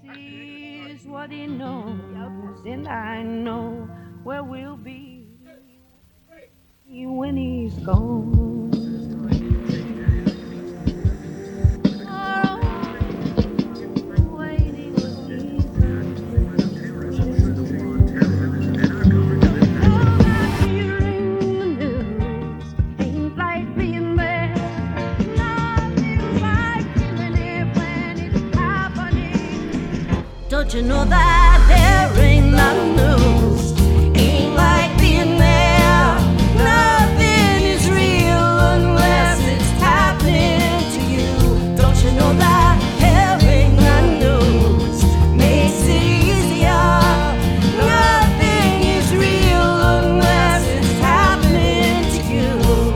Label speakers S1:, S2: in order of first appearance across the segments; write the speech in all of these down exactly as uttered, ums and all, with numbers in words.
S1: is what he knows, and I know where we'll be when he's gone. Don't you know that there ain't nothing news? Ain't like being there. Nothing is real unless it's happening to you. Don't you know that there ain't nothing news? Makes it easier. Nothing is real unless it's happening to you.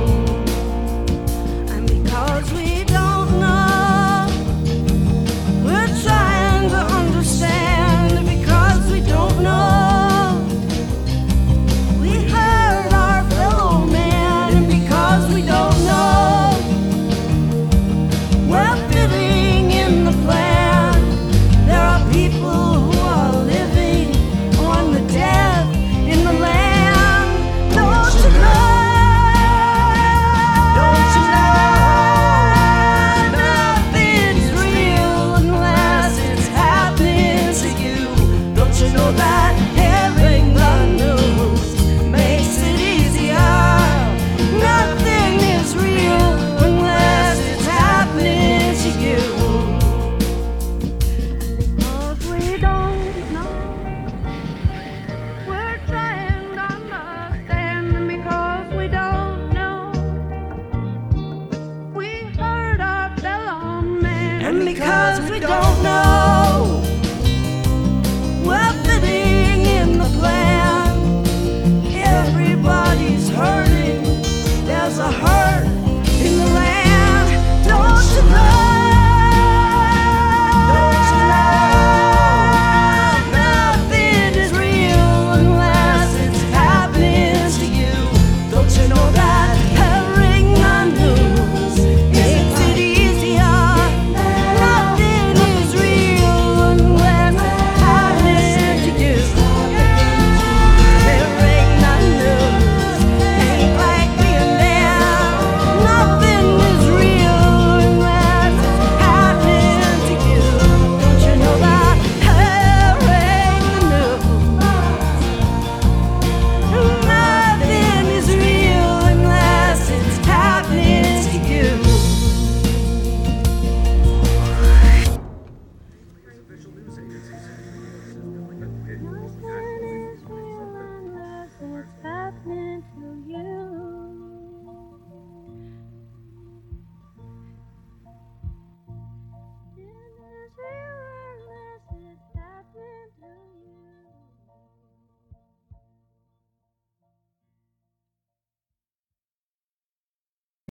S1: And because we don't know, we're trying to understand. Because we don't know, we hurt our fellow man. And because we don't know, we're fitting in the plan. There are people who are living on the death in the land. Don't you know? Don't you know? Nothing's real unless it's happening to you. Don't you know that having the news makes it easier? Nothing is real unless it's happening to you. Because we don't know, we're trying to understand. Because we don't know, we hurt our fellow man. And because we don't know,